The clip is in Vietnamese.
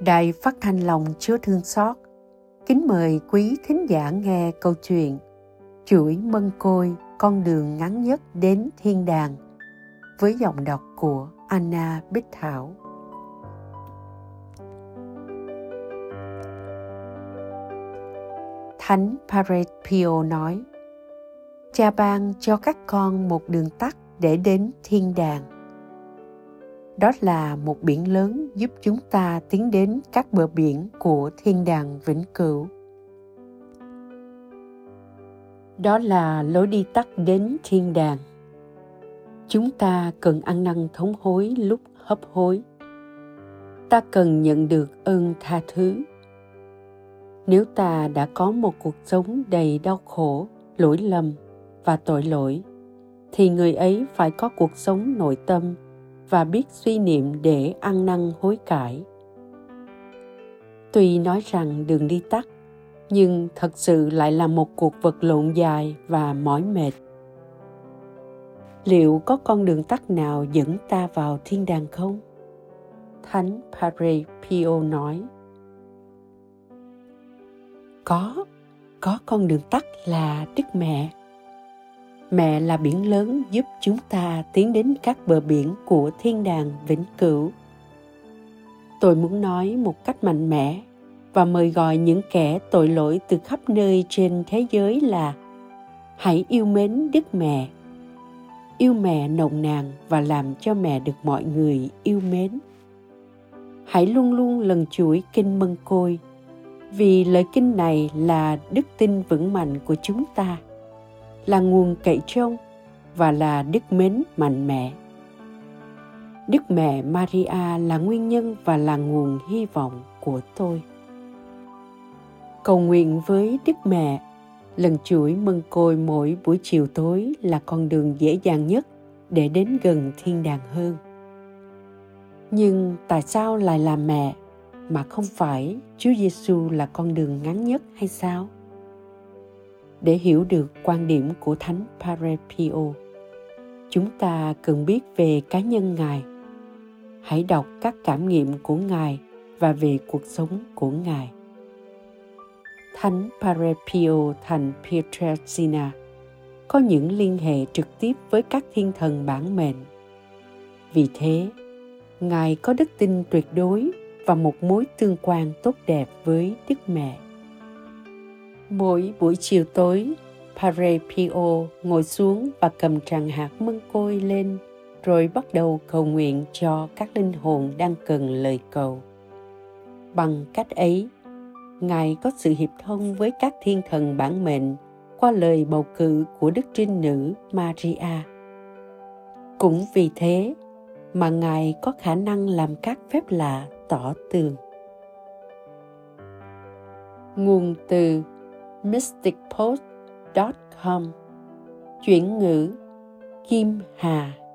Đài Phát thanh Lòng Chúa Thương Xót kính mời quý thính giả nghe câu chuyện Chuỗi mân côi, con đường ngắn nhất đến thiên đàng với giọng đọc của Anna Bích Thảo. Thánh Padre Pio nói: Cha ban cho các con một đường tắt để đến thiên đàng. Đó là một biển lớn giúp chúng ta tiến đến các bờ biển của thiên đàng vĩnh cửu. Đó là lối đi tắt đến thiên đàng. Chúng ta cần ăn năn thống hối lúc hấp hối. Ta cần nhận được ơn tha thứ. Nếu ta đã có một cuộc sống đầy đau khổ, lỗi lầm và tội lỗi, thì người ấy phải có cuộc sống nội tâm và biết suy niệm để ăn năn hối cải. Tuy nói rằng đường đi tắt, nhưng thật sự lại là một cuộc vật lộn dài và mỏi mệt. Liệu có con đường tắt nào dẫn ta vào thiên đàng không? Thánh Padre Pio nói: Có con đường tắt là Đức Mẹ. Mẹ là biển lớn giúp chúng ta tiến đến các bờ biển của thiên đàng vĩnh cửu. Tôi muốn nói một cách mạnh mẽ và mời gọi những kẻ tội lỗi từ khắp nơi trên thế giới là: hãy yêu mến Đức Mẹ. Yêu mẹ nồng nàn và làm cho mẹ được mọi người yêu mến. Hãy luôn luôn lần chuỗi kinh Mân Côi, vì lời kinh này là đức tin vững mạnh của chúng ta, là nguồn cậy trông và là đức mến mạnh mẽ. Đức Mẹ Maria là nguyên nhân và là nguồn hy vọng của tôi. Cầu nguyện với Đức Mẹ, lần chuỗi Mân Côi mỗi buổi chiều tối là con đường dễ dàng nhất để đến gần thiên đàng hơn. Nhưng tại sao lại là mẹ mà không phải Chúa Giêsu là con đường ngắn nhất hay sao? Để hiểu được quan điểm của Thánh Padre Pio, chúng ta cần biết về cá nhân Ngài. Hãy đọc các cảm nghiệm của Ngài và về cuộc sống của Ngài. Thánh Padre Pio thành Pietrelcina có những liên hệ trực tiếp với các thiên thần bản mệnh. Vì thế, Ngài có đức tin tuyệt đối và một mối tương quan tốt đẹp với Đức Mẹ. Mỗi buổi chiều tối, Padre Pio ngồi xuống và cầm tràng hạt mân côi lên, rồi bắt đầu cầu nguyện cho các linh hồn đang cần lời cầu. Bằng cách ấy, Ngài có sự hiệp thông với các thiên thần bản mệnh qua lời bầu cử của Đức Trinh Nữ Maria. Cũng vì thế mà Ngài có khả năng làm các phép lạ tỏ tường. Nguồn từ mysticpost.com. Chuyển ngữ Kim Hà.